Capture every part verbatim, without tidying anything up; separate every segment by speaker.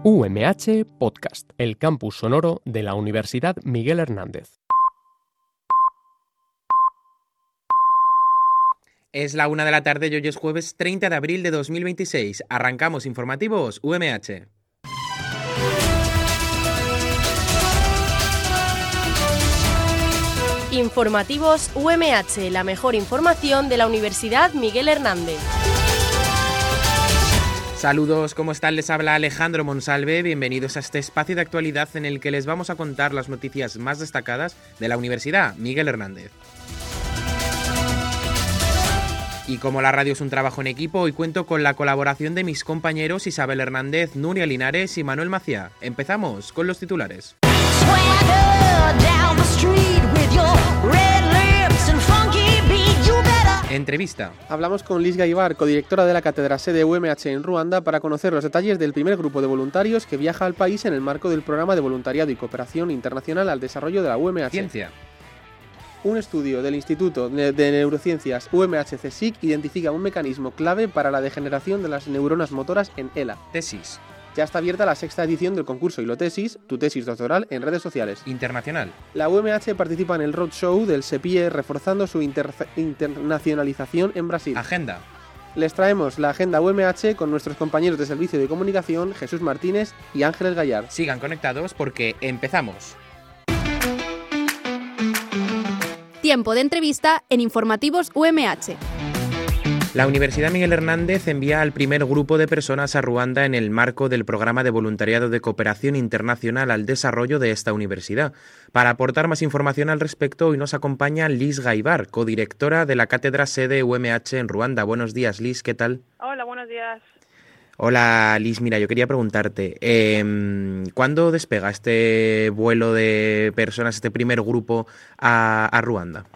Speaker 1: U M H Podcast, el campus sonoro de la Universidad Miguel Hernández.
Speaker 2: Es la una de la tarde y hoy es jueves treinta de abril de dos mil veintiséis. Arrancamos informativos U M H.
Speaker 3: Informativos U M H, la mejor información de la Universidad Miguel Hernández.
Speaker 2: Saludos, ¿cómo están? Les habla Alejandro Monsalve. Bienvenidos a este espacio de actualidad en el que les vamos a contar las noticias más destacadas de la Universidad Miguel Hernández. Y como la radio es un trabajo en equipo, hoy cuento con la colaboración de mis compañeros Isabel Hernández, Nuria Linares y Manuel Maciá. Empezamos con los titulares. Entrevista.
Speaker 4: Hablamos con Liz Gaibar, codirectora de la cátedra sede U M H en Ruanda, para conocer los detalles del primer grupo de voluntarios que viaja al país en el marco del programa de voluntariado y cooperación internacional al desarrollo de la U M H.
Speaker 2: Ciencia.
Speaker 4: Un estudio del Instituto de Neurociencias U M H CSIC identifica un mecanismo clave para la degeneración de las neuronas motoras en E L A.
Speaker 2: Tesis.
Speaker 4: Ya está abierta la sexta edición del concurso Ilotesis, tu tesis doctoral, en redes sociales.
Speaker 2: Internacional.
Speaker 4: La U M H participa en el roadshow del SEPIE reforzando su inter- internacionalización en Brasil.
Speaker 2: Agenda.
Speaker 4: Les traemos la agenda U M H con nuestros compañeros de servicio de comunicación, Jesús Martínez y Ángeles Gallard.
Speaker 2: Sigan conectados porque empezamos.
Speaker 5: Tiempo de entrevista en Informativos U M H.
Speaker 2: La Universidad Miguel Hernández envía al primer grupo de personas a Ruanda en el marco del programa de voluntariado de cooperación internacional al desarrollo de esta universidad. Para aportar más información al respecto, hoy nos acompaña Liz Gaibar, codirectora de la cátedra sede U M H en Ruanda. Buenos días, Liz, ¿qué tal?
Speaker 6: Hola, buenos días.
Speaker 2: Hola, Liz. Mira, yo quería preguntarte, eh, ¿cuándo despega este vuelo de personas, este primer grupo a, a Ruanda?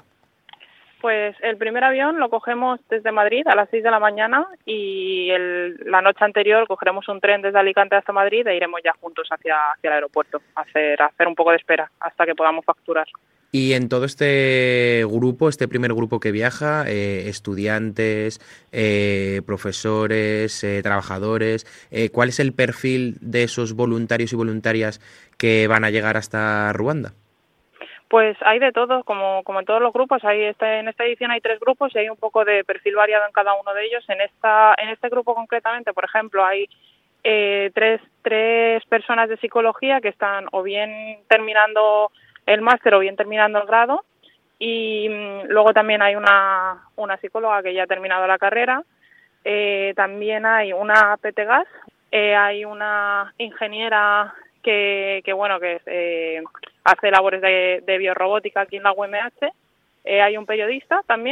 Speaker 6: Pues el primer avión lo cogemos desde Madrid a las seis de la mañana y el, la noche anterior cogeremos un tren desde Alicante hasta Madrid e iremos ya juntos hacia, hacia el aeropuerto a hacer, a hacer un poco de espera hasta que podamos facturar.
Speaker 2: Y en todo este grupo, este primer grupo que viaja, eh, estudiantes, eh, profesores, eh, trabajadores, eh, ¿cuál es el perfil de esos voluntarios y voluntarias que van a llegar hasta Ruanda?
Speaker 6: Pues hay de todo, como, como en todos los grupos. Hay este, en esta edición hay tres grupos y hay un poco de perfil variado en cada uno de ellos. En esta en este grupo concretamente, por ejemplo, hay eh, tres, tres personas de psicología que están o bien terminando el máster o bien terminando el grado. Y mmm, luego también hay una, una psicóloga que ya ha terminado la carrera. Eh, también hay una P T gas, eh, hay una ingeniera que, que bueno, que eh, hace labores de, de biorrobótica aquí en la U M H, eh, hay un periodista también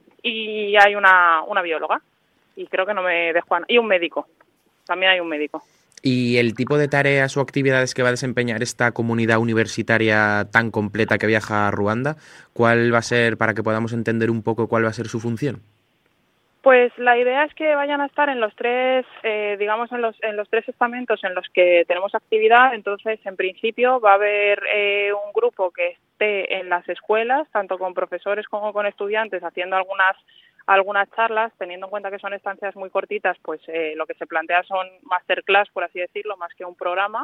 Speaker 6: y hay una, una bióloga y creo que no me dejo a... y un médico, también hay un médico.
Speaker 2: ¿Y el tipo de tareas o actividades que va a desempeñar esta comunidad universitaria tan completa que viaja a Ruanda, cuál va a ser, para que podamos entender un poco cuál va a ser su función?
Speaker 6: Pues la idea es que vayan a estar en los tres, eh, digamos, en los en los tres estamentos en los que tenemos actividad. Entonces, en principio, va a haber eh, un grupo que esté en las escuelas, tanto con profesores como con estudiantes, haciendo algunas algunas charlas, teniendo en cuenta que son estancias muy cortitas, pues eh, lo que se plantea son masterclass, por así decirlo, más que un programa.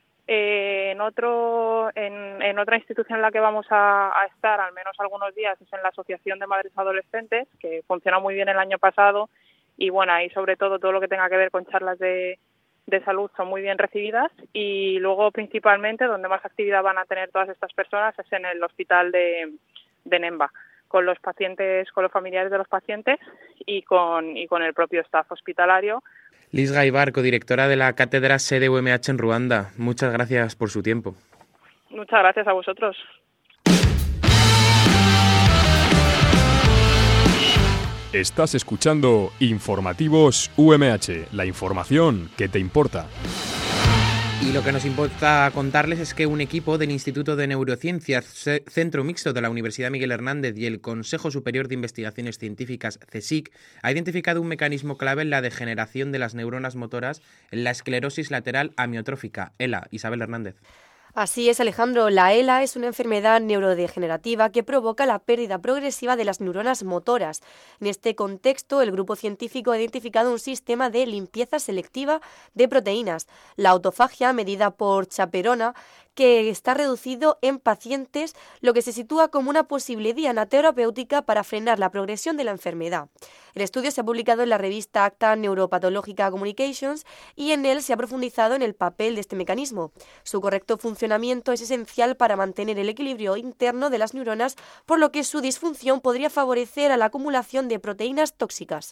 Speaker 6: Eh, en otro en, en otra institución en la que vamos a, a estar al menos algunos días es en la Asociación de Madres Adolescentes, que funcionó muy bien el año pasado y bueno, ahí sobre todo todo lo que tenga que ver con charlas de, de salud son muy bien recibidas. Y luego principalmente donde más actividad van a tener todas estas personas es en el hospital de, de Nemba, con los pacientes, con los familiares de los pacientes y con y con el propio staff hospitalario.
Speaker 2: Liz Gaibar, codirectora de la cátedra sede U M H en Ruanda. Muchas gracias por su tiempo.
Speaker 6: Muchas gracias a vosotros.
Speaker 1: Estás escuchando Informativos U M H, la información que te importa.
Speaker 2: Y lo que nos importa contarles es que un equipo del Instituto de Neurociencias, Centro Mixto de la Universidad Miguel Hernández y el Consejo Superior de Investigaciones Científicas, CSIC, ha identificado un mecanismo clave en la degeneración de las neuronas motoras en la esclerosis lateral amiotrófica, E L A. Isabel Hernández.
Speaker 3: Así es, Alejandro. La E L A es una enfermedad neurodegenerativa que provoca la pérdida progresiva de las neuronas motoras. En este contexto, el grupo científico ha identificado un sistema de limpieza selectiva de proteínas, la autofagia, medida por Chaperona, que está reducido en pacientes, lo que se sitúa como una posible diana terapéutica para frenar la progresión de la enfermedad. El estudio se ha publicado en la revista Acta Neuropatológica Communications y en él se ha profundizado en el papel de este mecanismo. Su correcto funcionamiento es esencial para mantener el equilibrio interno de las neuronas, por lo que su disfunción podría favorecer a la acumulación de proteínas tóxicas.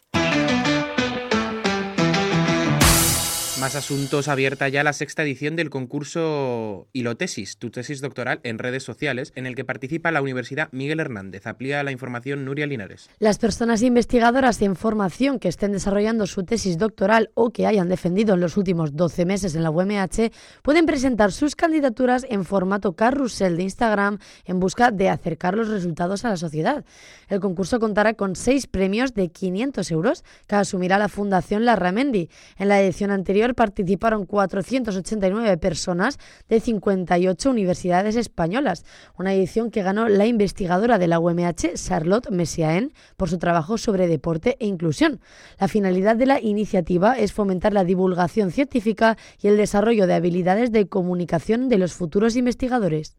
Speaker 2: Más asuntos. Abierta ya la sexta edición del concurso Hilotesis, tu tesis doctoral en redes sociales, en el que participa la Universidad Miguel Hernández. Amplía la información Nuria Linares.
Speaker 7: Las personas investigadoras en formación que estén desarrollando su tesis doctoral o que hayan defendido en los últimos doce meses en la U M H pueden presentar sus candidaturas en formato carrusel de Instagram en busca de acercar los resultados a la sociedad. El concurso contará con seis premios de quinientos euros que asumirá la Fundación Larramendi. En la edición anterior participaron cuatrocientas ochenta y nueve personas de cincuenta y ocho universidades españolas, una edición que ganó la investigadora de la U M H, Charlotte Messiaen, por su trabajo sobre deporte e inclusión. La finalidad de la iniciativa es fomentar la divulgación científica y el desarrollo de habilidades de comunicación de los futuros investigadores.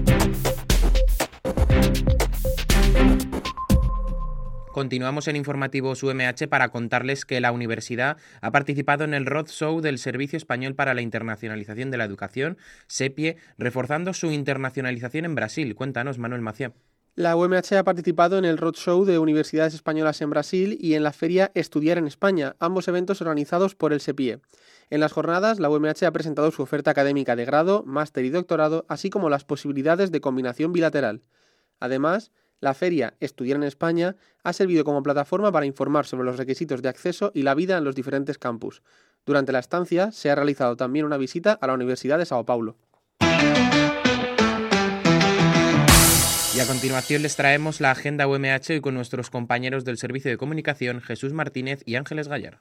Speaker 2: Continuamos en Informativos U M H para contarles que la universidad ha participado en el Roadshow del Servicio Español para la Internacionalización de la Educación, SEPIE, reforzando su internacionalización en Brasil. Cuéntanos, Manuel Maciá.
Speaker 4: La U M H ha participado en el Roadshow de Universidades Españolas en Brasil y en la feria Estudiar en España, ambos eventos organizados por el SEPIE. En las jornadas, la U M H ha presentado su oferta académica de grado, máster y doctorado, así como las posibilidades de combinación bilateral. Además, la feria Estudiar en España ha servido como plataforma para informar sobre los requisitos de acceso y la vida en los diferentes campus. Durante la estancia se ha realizado también una visita a la Universidad de Sao Paulo.
Speaker 2: Y a continuación les traemos la agenda U M H y con nuestros compañeros del Servicio de Comunicación, Jesús Martínez y Ángeles Gallar.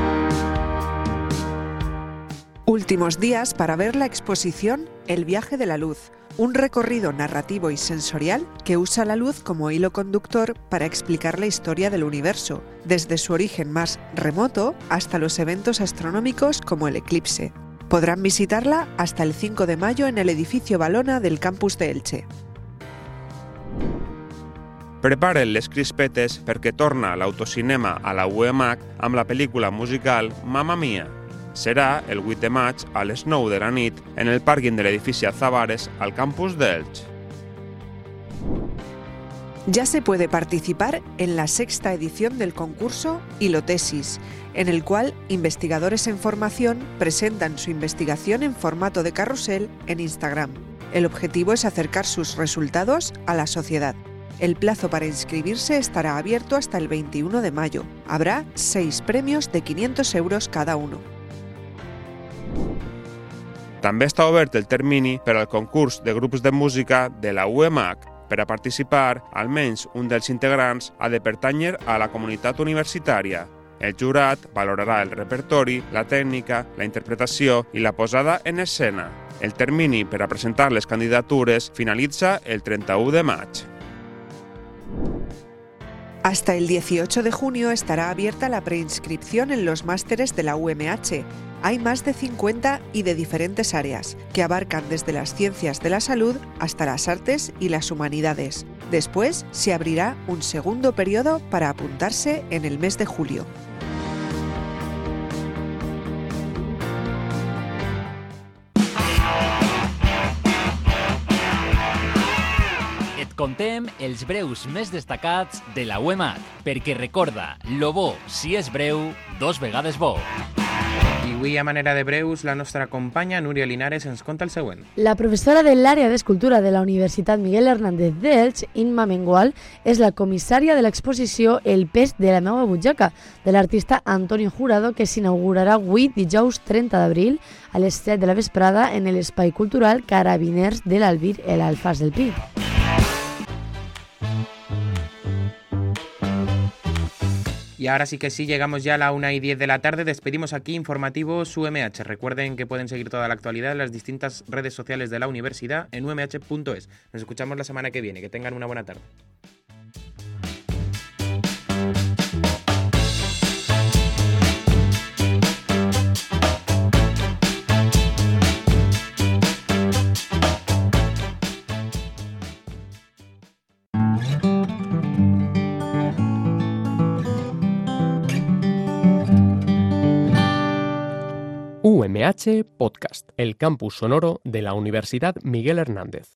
Speaker 8: Últimos días para ver la exposición El viaje de la luz, un recorrido narrativo y sensorial que usa la luz como hilo conductor para explicar la historia del universo, desde su origen más remoto hasta los eventos astronómicos como el eclipse. Podrán visitarla hasta el cinco de mayo en el edificio Valona del campus de Elche.
Speaker 9: Preparen les crispetes perquè torna l'autocinema a la U E M H amb la pel·lícula musical Mamma Mia. Serà el vuit de maig a les nou de la nit en el pàrquing de l'edifici Azabares al campus d'Elche.
Speaker 8: Ya se puede participar en la sexta edición del concurso Hilotesis, en el cual investigadores en formación presentan su investigación en formato de carrusel en Instagram. El objetivo es acercar sus resultados a la sociedad. El plazo para inscribirse estará abierto hasta el veintiuno de mayo. Habrá seis premios de quinientos euros cada uno.
Speaker 9: També està obert el termini per al concurs de grups de música de la U E M H. Per a participar, almenys un dels integrants ha de pertànyer a la comunitat universitària. El jurat valorarà el repertori, la tècnica, la interpretació i la posada en escena. El termini per a presentar les candidatures finalitza el trenta-u de maig.
Speaker 8: Hasta el dieciocho de junio estará abierta la preinscripción en los másteres de la U M H. Hay más de cincuenta y de diferentes áreas, que abarcan desde las ciencias de la salud hasta las artes y las humanidades. Después se abrirá un segundo periodo para apuntarse en el mes de julio.
Speaker 10: Contem els breus més destacats de la U E M H, perquè recorda, lo bo, si és breu, dos vegades bo.
Speaker 2: I avui, a manera de breus, la nostra companya Núria Linares ens conta el següent.
Speaker 7: La professora de l'àrea d'Escultura de la Universitat Miguel Hernández d'Elx, Inma Mengual, és la comissària de l'exposició El pes de la meva butxaca, de l'artista Antonio Jurado, que s'inaugurarà avui, dijous trenta d'abril, a les set de la vesprada en l'espai cultural Carabiners de l'Albir, el Alfàs del Pi.
Speaker 2: Y ahora sí que sí, llegamos ya a la una y diez de la tarde. Despedimos aquí Informativos U M H. Recuerden que pueden seguir toda la actualidad en las distintas redes sociales de la universidad en u m h punto es. Nos escuchamos la semana que viene. Que tengan una buena tarde.
Speaker 11: U M H Podcast, el campus sonoro de la Universidad Miguel Hernández.